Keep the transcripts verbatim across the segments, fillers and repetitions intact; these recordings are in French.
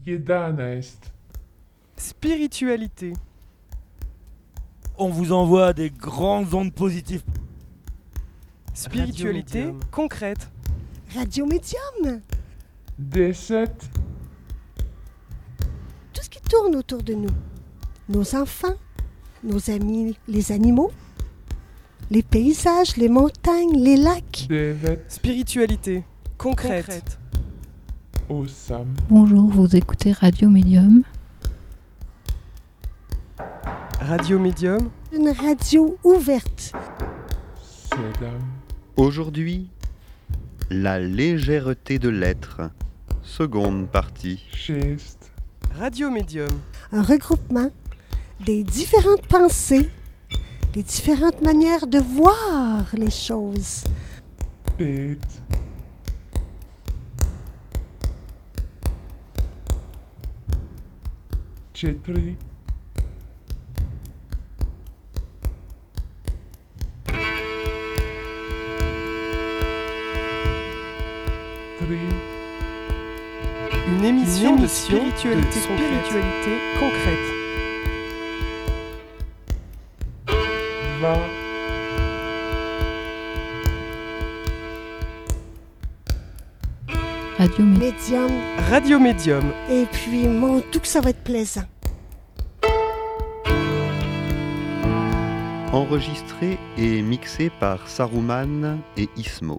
Jedana est. Spiritualité. On vous envoie des grandes ondes positives. Spiritualité Radio Médium. concrète. Radio Médium. D sept. Tout ce qui tourne autour de nous. Nos enfants, nos amis, les animaux, les paysages, les montagnes, les lacs. devet. Spiritualité concrète. Concrète. Osam. Bonjour, vous écoutez Radio Médium. Radio Médium. Une radio ouverte. Sedam. Aujourd'hui, la légèreté de l'être, seconde partie. Šest. Radio Médium. Un regroupement des différentes pensées, des différentes manières de voir les choses. Pet. Četiri. Tri. Une émission, Une de émission spiritualité, de spiritualité concrète. Dva. Radio Médium. Médium. Radio Médium. Et puis, mon tout que ça va être plaisant. Enregistré et mixé par Saruman et Ismo.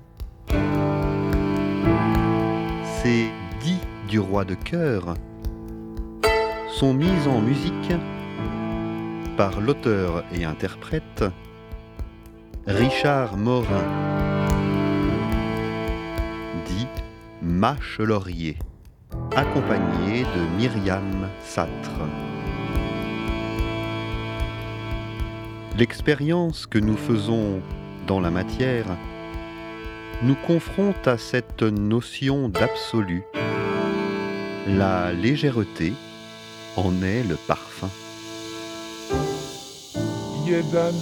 Ces dix du roi de cœur sont mises en musique par l'auteur et interprète Richard Morin, dit Mâche Laurier, accompagné de Myriam Satre. L'expérience que nous faisons dans la matière nous confronte à cette notion d'absolu. La légèreté en est le parfum. Jedan.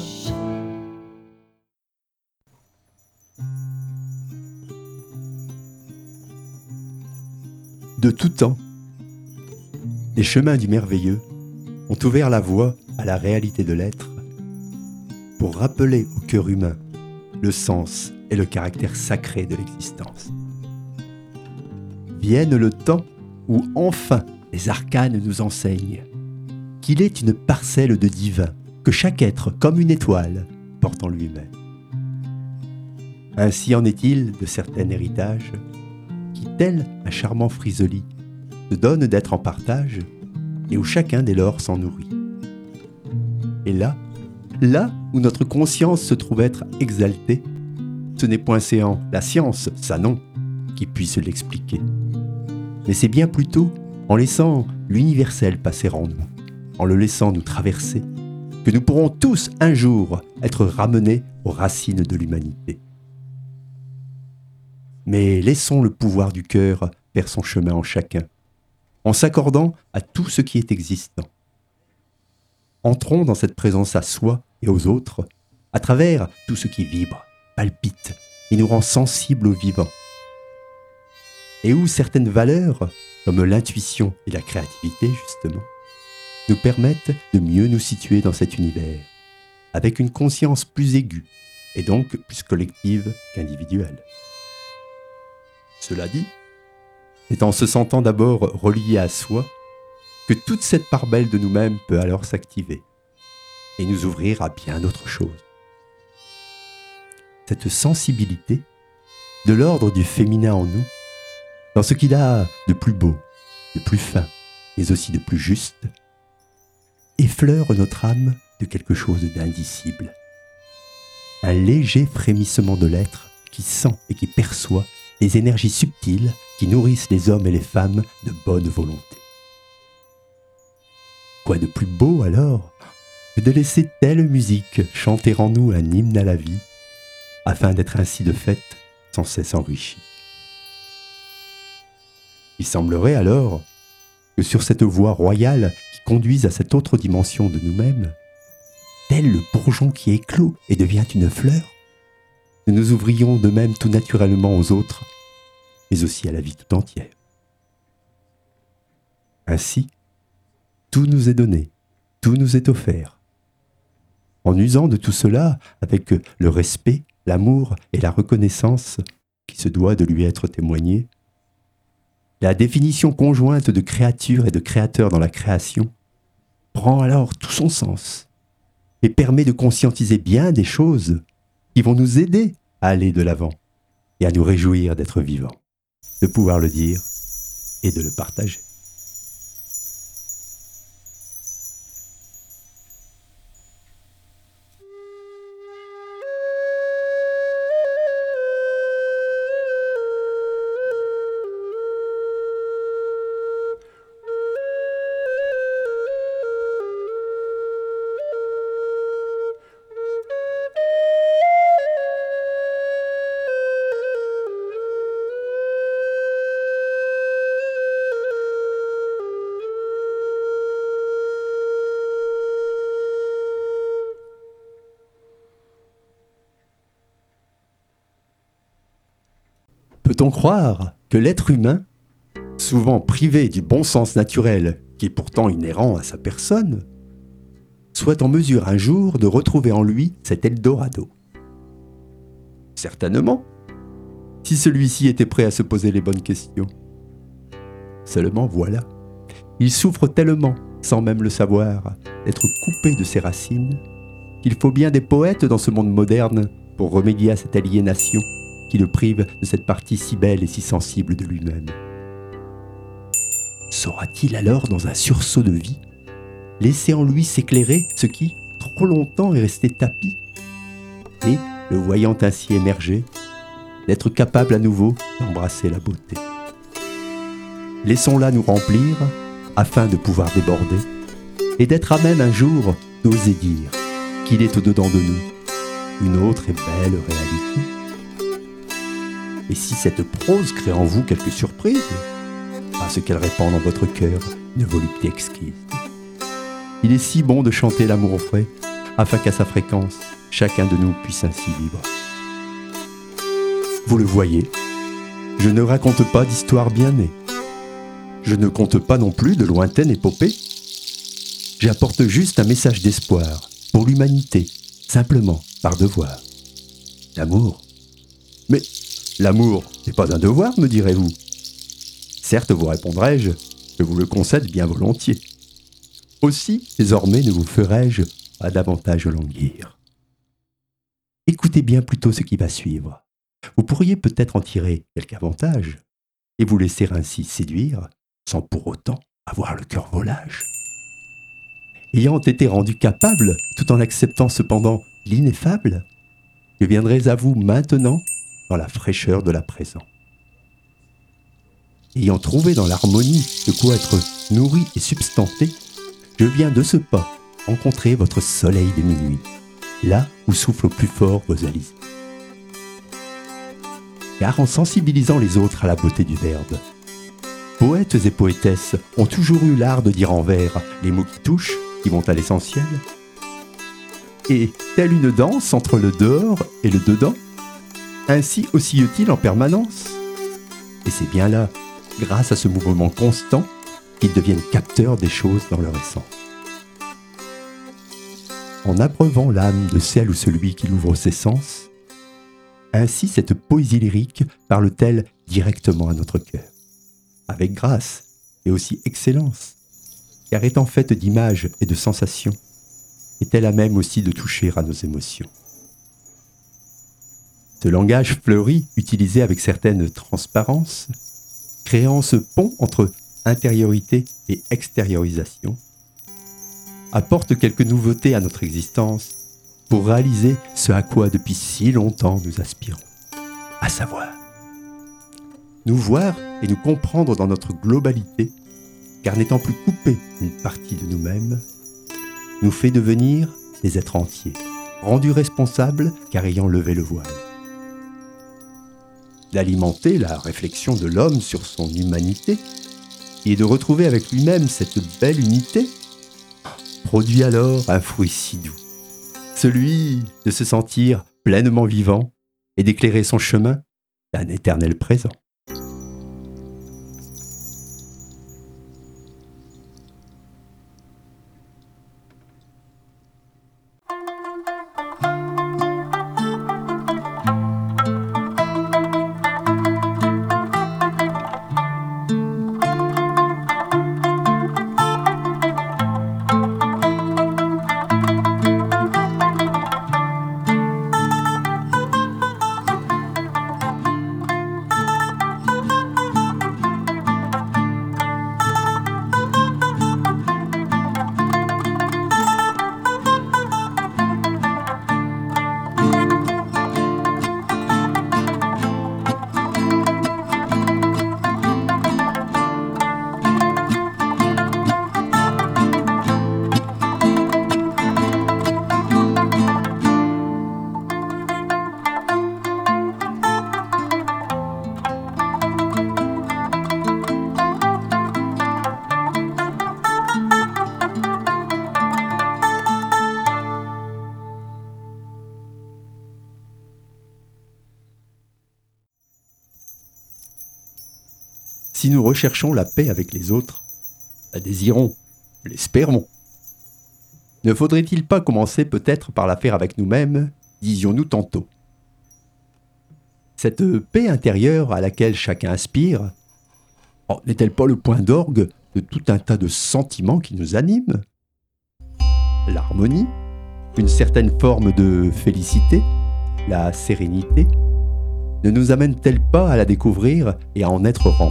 De tout temps, les chemins du merveilleux ont ouvert la voie à la réalité de l'être pour rappeler au cœur humain le sens et le caractère sacré de l'existence. Vienne le temps où enfin les arcanes nous enseignent qu'il est une parcelle de divin que chaque être, comme une étoile, porte en lui-même. Ainsi en est-il de certains héritages qui, tel un charmant frisoli, se donnent d'être en partage et où chacun dès lors s'en nourrit. Et là, là où notre conscience se trouve être exaltée, ce n'est point séant la science, ça non, qui puisse l'expliquer. Mais c'est bien plutôt en laissant l'universel passer en nous, en le laissant nous traverser, que nous pourrons tous un jour être ramenés aux racines de l'humanité. Mais laissons le pouvoir du cœur faire son chemin en chacun, en s'accordant à tout ce qui est existant. Entrons dans cette présence à soi et aux autres, à travers tout ce qui vibre, palpite et nous rend sensibles au vivant. Et où certaines valeurs, comme l'intuition et la créativité justement, nous permettent de mieux nous situer dans cet univers, avec une conscience plus aiguë et donc plus collective qu'individuelle. Cela dit, c'est en se sentant d'abord relié à soi que toute cette part belle de nous-mêmes peut alors s'activer et nous ouvrir à bien d'autres choses. Cette sensibilité, de l'ordre du féminin en nous, dans ce qu'il a de plus beau, de plus fin, mais aussi de plus juste, effleure notre âme de quelque chose d'indicible. Un léger frémissement de l'être qui sent et qui perçoit les énergies subtiles qui nourrissent les hommes et les femmes de bonne volonté. Quoi de plus beau alors que de laisser telle musique chanter en nous un hymne à la vie, afin d'être ainsi de fait sans cesse enrichi. Il semblerait alors que sur cette voie royale qui conduise à cette autre dimension de nous-mêmes, tel le bourgeon qui éclot et devient une fleur, nous nous ouvrions de même tout naturellement aux autres, mais aussi à la vie tout entière. Ainsi, tout nous est donné, tout nous est offert. En usant de tout cela avec le respect, l'amour et la reconnaissance qui se doit de lui être témoigné, la définition conjointe de créature et de créateur dans la création prend alors tout son sens et permet de conscientiser bien des choses qui vont nous aider à aller de l'avant et à nous réjouir d'être vivants, de pouvoir le dire et de le partager. Peut-on croire que l'être humain, souvent privé du bon sens naturel qui est pourtant inhérent à sa personne, soit en mesure un jour de retrouver en lui cet Eldorado? Certainement, si celui-ci était prêt à se poser les bonnes questions. Seulement voilà, il souffre tellement, sans même le savoir, d'être coupé de ses racines, qu'il faut bien des poètes dans ce monde moderne pour remédier à cette aliénation qui le prive de cette partie si belle et si sensible de lui-même. Saura-t-il alors, dans un sursaut de vie, laisser en lui s'éclairer ce qui, trop longtemps, est resté tapi, et, le voyant ainsi émerger, d'être capable à nouveau d'embrasser la beauté? Laissons-la nous remplir, afin de pouvoir déborder, et d'être à même un jour d'oser dire qu'il est au-dedans de nous une autre et belle réalité. Et si cette prose crée en vous quelques surprises, à ce qu'elle répand dans votre cœur une volupté exquise. Il est si bon de chanter l'amour frais, afin qu'à sa fréquence, chacun de nous puisse ainsi vivre. Vous le voyez, je ne raconte pas d'histoire bien née. Je ne conte pas non plus de lointaines épopées. J'apporte juste un message d'espoir pour l'humanité, simplement par devoir. L'amour. Mais l'amour n'est pas un devoir, me direz-vous. Certes, vous répondrai-je, je vous le concède bien volontiers. Aussi, désormais, ne vous ferai-je pas davantage languir. Écoutez bien plutôt ce qui va suivre. Vous pourriez peut-être en tirer quelque avantage et vous laisser ainsi séduire, sans pour autant avoir le cœur volage. Ayant été rendu capable, tout en acceptant cependant l'ineffable, je viendrai à vous maintenant dans la fraîcheur de la présent. Ayant trouvé dans l'harmonie de quoi être nourri et substanté, je viens de ce pas rencontrer votre soleil de minuit, là où soufflent au plus fort vos alizés. Car en sensibilisant les autres à la beauté du verbe, poètes et poétesses ont toujours eu l'art de dire en vers les mots qui touchent, qui vont à l'essentiel. Et telle une danse entre le dehors et le dedans, ainsi oscille-t-il en permanence. Et c'est bien là, grâce à ce mouvement constant, qu'ils deviennent capteurs des choses dans leur essence. En abreuvant l'âme de celle ou celui qui ouvre ses sens, ainsi cette poésie lyrique parle-t-elle directement à notre cœur, avec grâce et aussi excellence, car étant faite d'images et de sensations, est-elle à même aussi de toucher à nos émotions. Ce langage fleuri, utilisé avec certaine transparence, créant ce pont entre intériorité et extériorisation, apporte quelques nouveautés à notre existence pour réaliser ce à quoi depuis si longtemps nous aspirons, à savoir nous voir et nous comprendre dans notre globalité, car n'étant plus coupés d'une partie de nous-mêmes, nous fait devenir des êtres entiers, rendus responsables car ayant levé le voile. D'alimenter la réflexion de l'homme sur son humanité et de retrouver avec lui-même cette belle unité, produit alors un fruit si doux, celui de se sentir pleinement vivant et d'éclairer son chemin d'un éternel présent. si nous recherchons la paix avec les autres, la désirons, l'espérons. Ne faudrait-il pas commencer peut-être par la faire avec nous-mêmes, disions-nous tantôt. Cette paix intérieure à laquelle chacun aspire, oh, n'est-elle pas le point d'orgue de tout un tas de sentiments qui nous animent ? L'harmonie, une certaine forme de félicité, la sérénité, ne nous amène-t-elle pas à la découvrir et à en être remplis ?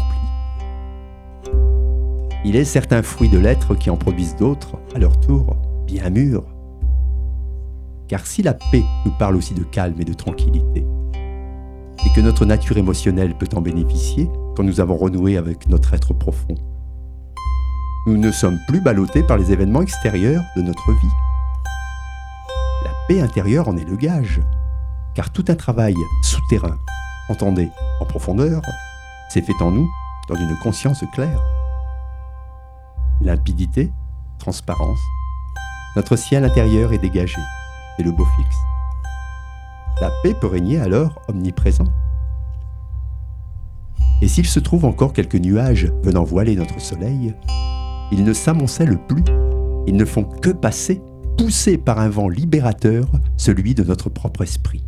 Il est certains fruits de l'être qui en produisent d'autres, à leur tour, bien mûrs. Car si la paix nous parle aussi de calme et de tranquillité, et que notre nature émotionnelle peut en bénéficier quand nous avons renoué avec notre être profond, nous ne sommes plus ballottés par les événements extérieurs de notre vie. La paix intérieure en est le gage, car tout un travail souterrain, entendez, en profondeur, s'est fait en nous dans une conscience claire. Limpidité, transparence, notre ciel intérieur est dégagé, c'est le beau fixe. La paix peut régner alors omniprésent. Et s'il se trouve encore quelques nuages venant voiler notre soleil, ils ne s'amoncellent plus, ils ne font que passer, poussés par un vent libérateur, celui de notre propre esprit.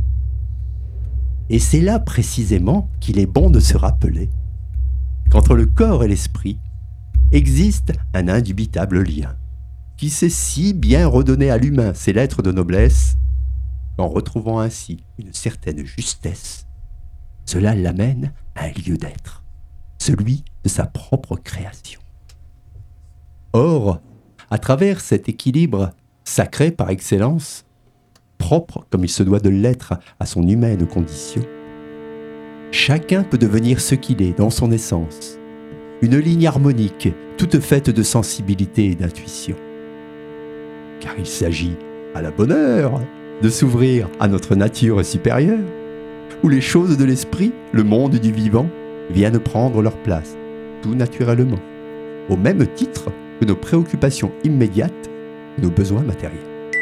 Et c'est là précisément qu'il est bon de se rappeler qu'entre le corps et l'esprit existe un indubitable lien, qui sait si bien redonner à l'humain ses lettres de noblesse, en retrouvant ainsi une certaine justesse, cela l'amène à un lieu d'être, celui de sa propre création. Or, à travers cet équilibre sacré par excellence, propre comme il se doit de l'être à son humaine condition, chacun peut devenir ce qu'il est dans son essence, une ligne harmonique toute faite de sensibilité et d'intuition. Car il s'agit, à la bonne heure, de s'ouvrir à notre nature supérieure, où les choses de l'esprit, le monde du vivant, viennent prendre leur place, tout naturellement, au même titre que nos préoccupations immédiates, nos besoins matériels.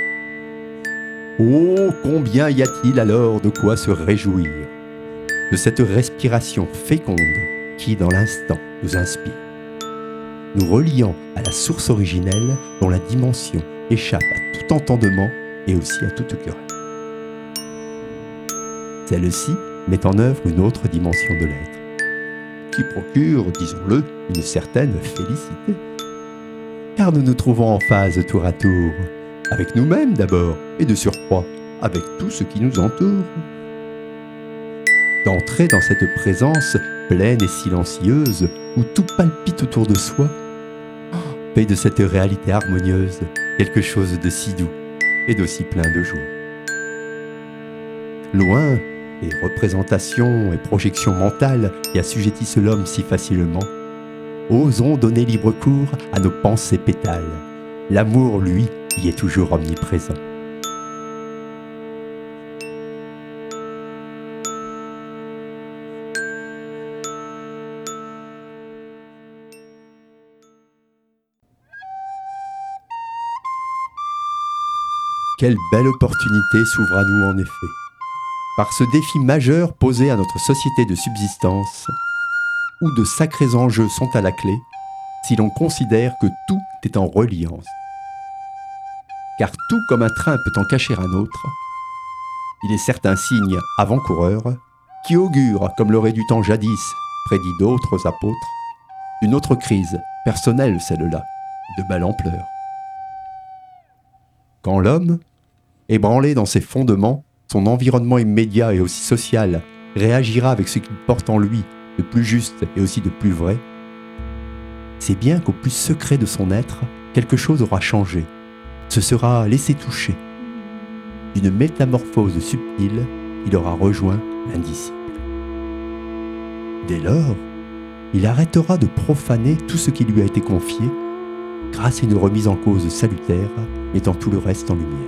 Oh, combien y a-t-il alors de quoi se réjouir de cette respiration féconde qui, dans l'instant, nous inspire, nous reliant à la source originelle dont la dimension échappe à tout entendement et aussi à toute querelle. Celle-ci met en œuvre une autre dimension de l'être, qui procure, disons-le, une certaine félicité. Car nous nous trouvons en phase tour à tour, avec nous-mêmes d'abord, et de surcroît, avec tout ce qui nous entoure. D'entrer dans cette présence pleine et silencieuse, où tout palpite autour de soi, fait de cette réalité harmonieuse quelque chose de si doux et d'aussi plein de joie. Loin des représentations et projections mentales qui assujettissent l'homme si facilement, osons donner libre cours à nos pensées pétales. L'amour, lui, y est toujours omniprésent. Quelle belle opportunité s'ouvre à nous en effet, par ce défi majeur posé à notre société de subsistance, où de sacrés enjeux sont à la clé, si l'on considère que tout est en reliance. Car tout comme un train peut en cacher un autre, il est certains signes avant-coureurs qui augurent, comme l'aurait du temps jadis prédit d'autres apôtres, une autre crise, personnelle celle-là, de belle ampleur. Quand l'homme, ébranlé dans ses fondements, son environnement immédiat et aussi social, réagira avec ce qu'il porte en lui de plus juste et aussi de plus vrai, c'est bien qu'au plus secret de son être, quelque chose aura changé, se sera laissé toucher. D'une métamorphose subtile, il aura rejoint l'indicible. Dès lors, il arrêtera de profaner tout ce qui lui a été confié, grâce à une remise en cause salutaire, mettant tout le reste en lumière.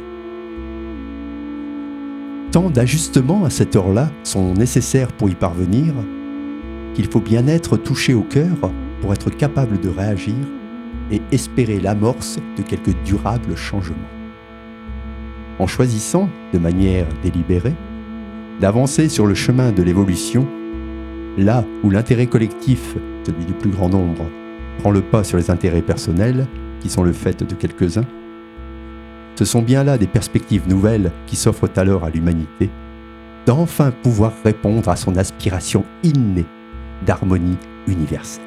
Tant d'ajustements à cette heure-là sont nécessaires pour y parvenir, qu'il faut bien être touché au cœur pour être capable de réagir et espérer l'amorce de quelques durables changements. En choisissant, de manière délibérée, d'avancer sur le chemin de l'évolution, là où l'intérêt collectif, celui du plus grand nombre, prend le pas sur les intérêts personnels, qui sont le fait de quelques-uns, ce sont bien là des perspectives nouvelles qui s'offrent alors à l'humanité, d'enfin pouvoir répondre à son aspiration innée d'harmonie universelle.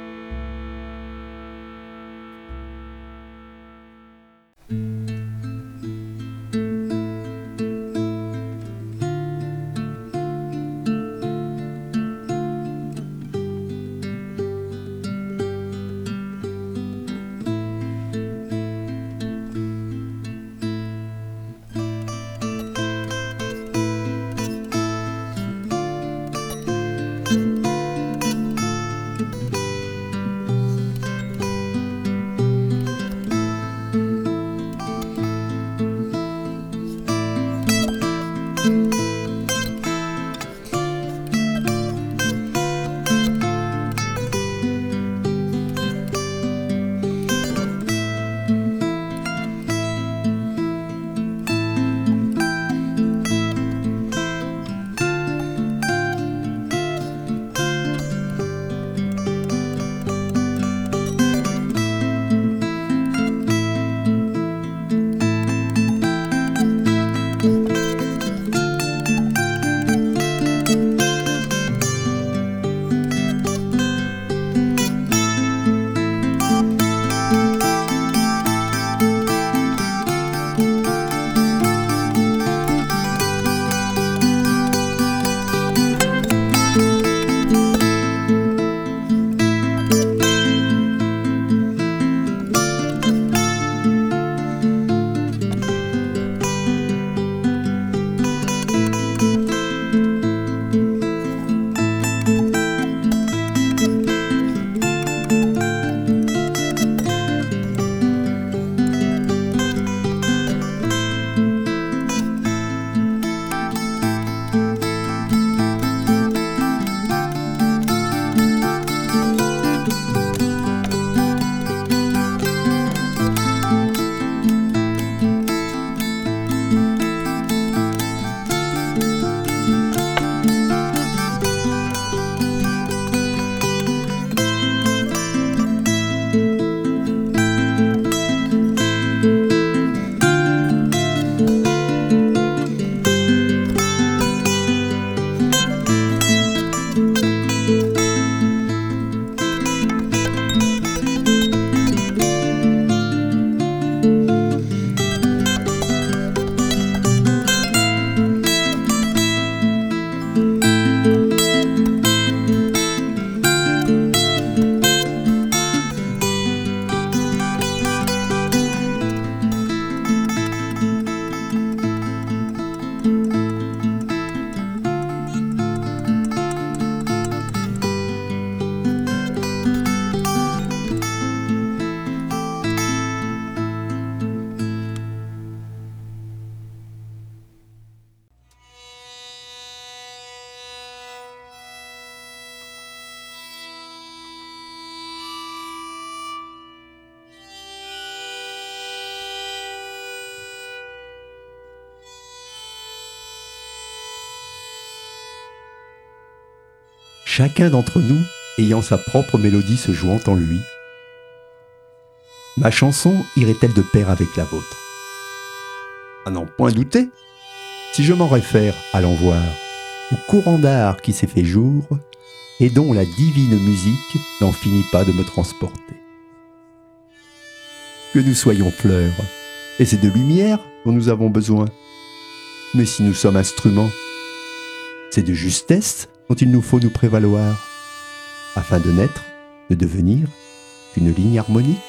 chacun d'entre nous ayant sa propre mélodie se jouant en lui. Ma chanson irait-elle de pair avec la vôtre? À n'en point douter, si je m'en réfère à l'envoir, au courant d'art qui s'est fait jour, et dont la divine musique n'en finit pas de me transporter. Que nous soyons fleurs, et c'est de lumière dont nous avons besoin. Mais si nous sommes instruments, c'est de justesse dont il nous faut nous prévaloir, afin de naître, de devenir une ligne harmonique.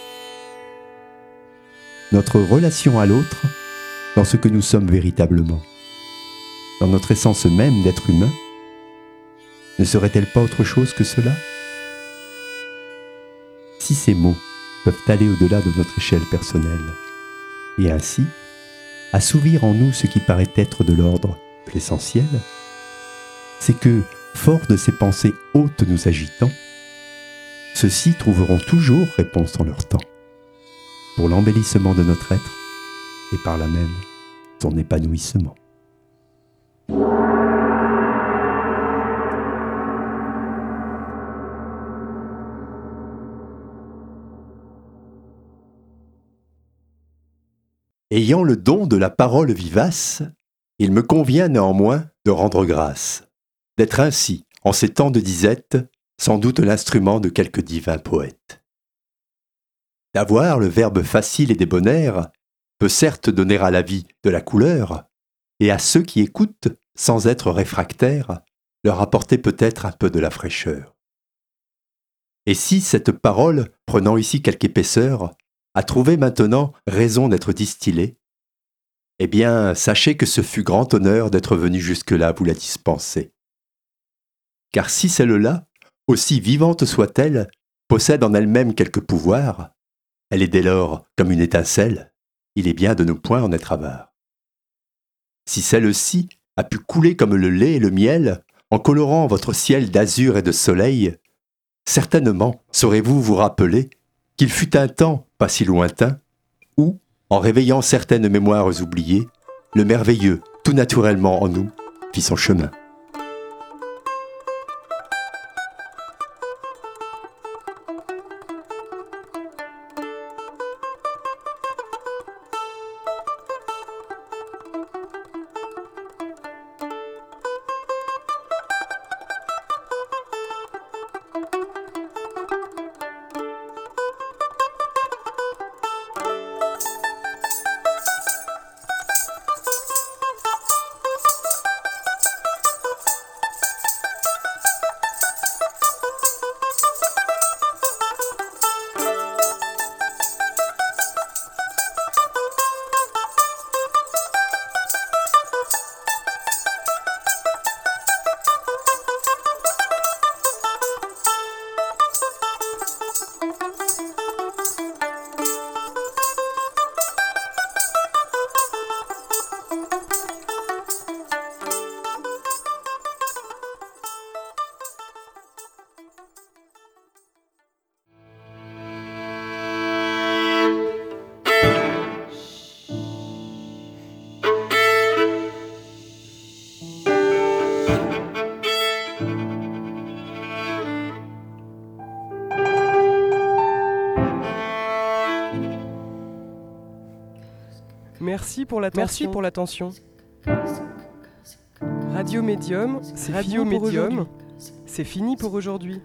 Notre relation à l'autre, dans ce que nous sommes véritablement, dans notre essence même d'être humain, ne serait-elle pas autre chose que cela? Si ces mots peuvent aller au-delà de notre échelle personnelle, et ainsi assouvir en nous ce qui paraît être de l'ordre de l'essentiel, c'est que, fort de ces pensées hautes nous agitant, ceux-ci trouveront toujours réponse en leur temps, pour l'embellissement de notre être, et par là même son épanouissement. Ayant le don de la parole vivace, il me convient néanmoins de rendre grâce, d'être ainsi, en ces temps de disette, sans doute l'instrument de quelque divin poète. D'avoir le verbe facile et débonnaire peut certes donner à la vie de la couleur, et à ceux qui écoutent, sans être réfractaires, leur apporter peut-être un peu de la fraîcheur. Et si cette parole, prenant ici quelque épaisseur, a trouvé maintenant raison d'être distillée, eh bien, sachez que ce fut grand honneur d'être venu jusque-là vous la dispenser. Car si celle-là, aussi vivante soit-elle, possède en elle-même quelque pouvoir, elle est dès lors comme une étincelle, il est bien de ne point en être avare. Si celle-ci a pu couler comme le lait et le miel, en colorant votre ciel d'azur et de soleil, certainement saurez-vous vous rappeler qu'il fut un temps, pas si lointain, où, en réveillant certaines mémoires oubliées, le merveilleux, tout naturellement en nous, fit son chemin. Merci pour l'attention. Merci pour l'attention. Radio Médium, c'est Radio Médium, c'est fini pour aujourd'hui.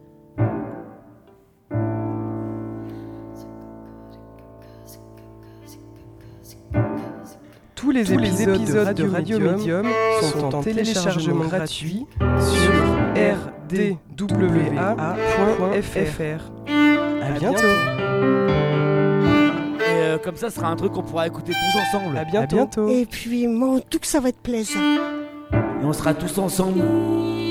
Tous les Tous épisodes, les épisodes de Radio, de Radio Médium sont en téléchargement gratuit sur r d w a point f r. À bientôt. Et euh, comme ça, ce sera un truc qu'on pourra écouter tous ensemble. À bientôt. À bientôt. Et puis, mon tout que ça va être plaisant. Et on sera tous ensemble.